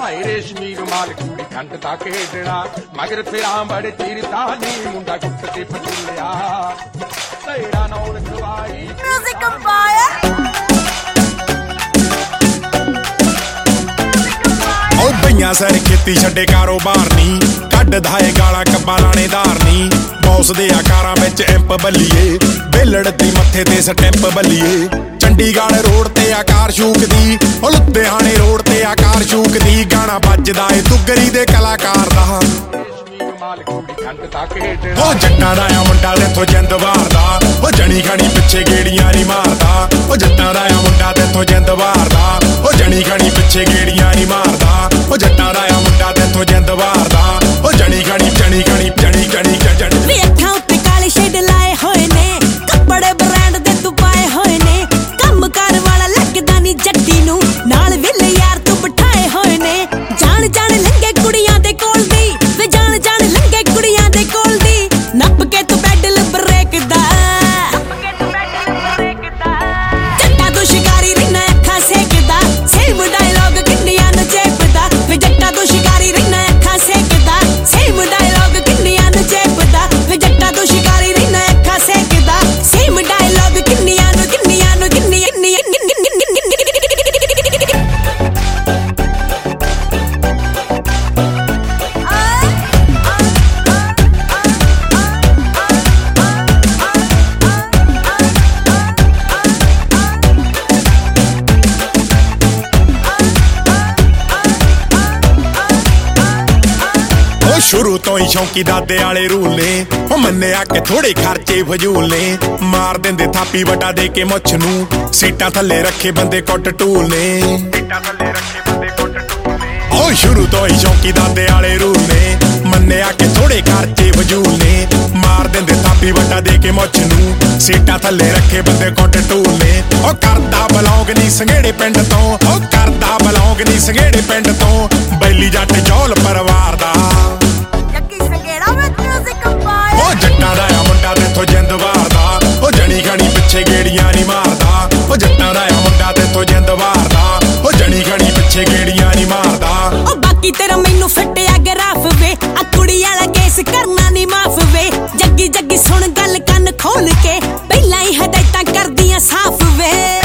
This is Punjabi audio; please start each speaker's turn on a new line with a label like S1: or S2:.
S1: ਪਾਏ ਰੇਸ਼ਮੀ ਰੁਮਾਲ ਕੁੜੀ ਖੰਡ ਦਾ ਖੇਡਣਾ ਮਗਰ ਫਿਰਾਂ ਬੜੇ ਚਿਰ ਤਾਨੀ ਮੁੰਡਾ ਗੁੱਟ ਤੇ ਪਟੂਲਿਆ ਤੇਰਾ ਨੌ ਰਖਵਾਈ
S2: ਮਿਊਜ਼ਿਕ ਕੰਪਾਇਰ
S3: ਉਹ ਬਈਆਂ ਸਰ ਖੇਤੀ ਛੱਡੇ ਕਾਰੋਬਾਰ ਨੀ ਕੱਢਦਾ ਏ ਗਾਲਾਂ ਕੱਬਾ ਲਾਣੇਦਾਰ ਨੀ ਬੌਸ ਦੇ ਆਕਾਰਾਂ ਵਿੱਚ ਐਂਪ ਬੱਲੀਏ ਬੇਲੜ ਦੀ ਮੱਥੇ ਤੇ ਸਟੈਂਪ ਬੱਲੀਏ ਚੰਡੀਗੜ੍ਹ ਰੋਡ ਤੇ ਆਕਾਰ ਸ਼ੂਕਦੀ ਉਹ ਲੁਧਿਆਣੇ ਰੋਡ ਤੇ ਆਕਾਰ ਸ਼ੂਕਦੀ ਗਾਣਾ ਵੱਜਦਾ ਏ ਤੁਗਰੀ ਦੇ ਕਲਾਕਾਰ ਦਾ ਉਹ ਜੱਟਾਂ ਦਾ ਆ ਮੁੰਡਾ ਤੇਥੋਂ ਜਿੰਦ ਵਾਰਦਾ ਉਹ ਜਣੀ ਖਣੀ ਪਿੱਛੇ ਗੇੜੀਆਂ ਨੀ ਮਾਰਦਾ ਉਹ ਜੱਟਾਂ ਦਾ ਆ ਮੁੰਡਾ ਤੇਥੋਂ ਜਿੰਦ ਵਾਰਦਾ ਉਹ ਜਣੀ ਖਣੀ ਪਿੱਛੇ ਗੇੜੀਆਂ ਨੀ ਮਾਰਦਾ ਉਹ ਜੱਟਾਂ ਦਾ ਆ ਮੁੰਡਾ ਤੇਥੋਂ ਜਿੰਦ ਵਾਰਦਾ ਉਹ ਜਣੀ ਖਣੀ
S2: ਵੀ ਅੱਖਾਂ ਉੱਤੇ ਕਾਲੇ ਸ਼ੇਡ ਲਾਏ ਹੋਏ ਨੇ ਕੱਪੜੇ ਬ੍ਰਾਂਡ ਦੇ ਤੂੰ ਪਾਏ ਹੋਏ ਨੇ ਕੰਮ ਕਾਰ ਵਾਲਾ ਲੱਗਦਾ ਨੀ ਜੱਟੀ ਨੂੰ ਨਾਲ ਵਿਲੇ ਯਾਰ ਤੂੰ ਬਿਠਾਏ ਹੋਏ ਨੇ ਜਾਣ ਲੰਗੇ ਕੁੜੀਆਂ ਦੇ ਕੋਲ ਦੀ ਵੇ ਜਾਣ ਲੰਗੇ ਕੁੜੀਆਂ ਦੇ ਕੋਲ ਦੀ ਨੱਪ ਕੇ ਤੂੰ ਬੈਡਲ ਬ੍ਰੇਕ ਦਾ ਜੱਟਾ ਤੂੰ ਸ਼ਿਕਾਰੀ ਰਹਿਣਾ ਅੱਖਾਂ ਸੇਕਦਾ ਸੇਮ ਡਾਇਲੌਗ ਕਿੰਨੀਆਂ ਨੂੰ ਚੇਪਦਾ ਵੇ ਜੱਟਾ ਤੂੰ ਸ਼ਿਕਾਰੀ ਰਹਿਣਾ ਅੱਖਾਂ ਸੇਕਦਾ ਸੇਮ ਡਾਇਲੌਗ ਕਿੰਨੀਆਂ ਨੂੰ ਚੇਪਦਾ ਵੇ ਜੱਟਾ ਤੂੰ ਸ਼ਿਕਾਰੀ ਰਹਿਣਾ ਅੱਖਾਂ ਸੇਕਦਾ ਸੇਮ ਡਾਇਲੌਗ ਕਿੰਨੀਆਂ ਨੂੰ
S3: ਸ਼ੁਰੂ ਤੋਂ ਹੀ ਸ਼ੌਂਕੀ ਦਾਦੇ ਵਾਲੇ ਰੂਲ ਨੇ ਉਹ ਮੰਨਿਆ ਕਿ ਥੋੜੇ ਖਰਚੇ ਫਜ਼ੂਲ ਨੇ ਮਾਰ ਦਿੰਦੇ ਥਾਪੀ ਵਟਾ ਦੇ ਕੇ ਮੁੱਛ ਨੂੰ ਸੀਟਾਂ ਥੱਲੇ ਰੱਖੇ ਬੰਦੇ ਕੁੱਟ ਟੂਲ ਨੇ ਉਹ ਸ਼ੁਰੂ ਤੋਂ ਹੀ ਸ਼ੌਂਕੀ ਦਾਦੇ ਵਾਲੇ ਰੂਲ ਨੇ ਮੰਨਿਆ ਕਿ ਥੋੜੇ ਖਰਚੇ ਫਜ਼ੂਲ ਨੇ ਮਾਰ ਦਿੰਦੇ ਥਾਪੀ ਵਟਾ ਦੇ ਕੇ ਮੁੱਛ ਨੂੰ ਸੀਟਾਂ ਥੱਲੇ ਰੱਖੇ ਬੰਦੇ ਕੁੱਟ ਟੂਲ ਨੇ ਉਹ ਕਰਦਾ ਬਲੌਂਗ ਨਹੀਂ ਸੰਘੇੜੇ ਪਿੰਡ ਤੋਂ ਉਹ ਕਰਦਾ ਬਲੌਂਗ ਨਹੀਂ ਸੰਘੇੜੇ ਪਿੰਡ ਤੋਂ ਬੈਲੀ ਜੱਟ ਜੌਲ ਪਰਿਵਾਰ ਦਾ ਉਹ ਜੱਟਾਂ ਦਾ ਆ ਮੁੰਡਾ ਤੇਥੋਂ ਜਿੰਦ ਵਾਰਦਾ ਉਹ ਜਣੀ ਖਣੀ ਪਿੱਛੇ ਗੇੜੀਆਂ ਨੀ ਮਾਰਦਾ ਉਹ ਜੱਟਾਂ ਦਾ ਆ ਮੁੰਡਾ ਤੇਥੋਂ ਜਿੰਦ ਵਾਰਦਾ ਉਹ ਜਣੀ ਖਣੀ ਪਿੱਛੇ ਗੇੜੀਆਂ ਨੀ ਮਾਰਦਾ
S2: ਉਹ ਬਾਕੀ ਤੇਰਾ ਮੈਨੂੰ ਫੱਟਿਆ ਗਰਾਫ ਵੇ ਆ ਕੁੜੀ ਵਾਲਾ ਕੇਸ ਕਰਨਾ ਨੀ ਮਾਫ ਵੇ ਜੱਗੀ ਸੁਣ ਗੱਲ ਕੰਨ ਖੋਲ ਕੇ ਪਹਿਲਾਂ ਹੀ ਹਦਾਇਤਾਂ ਕਰਦੀਆਂ ਸਾਫ਼ ਵੇ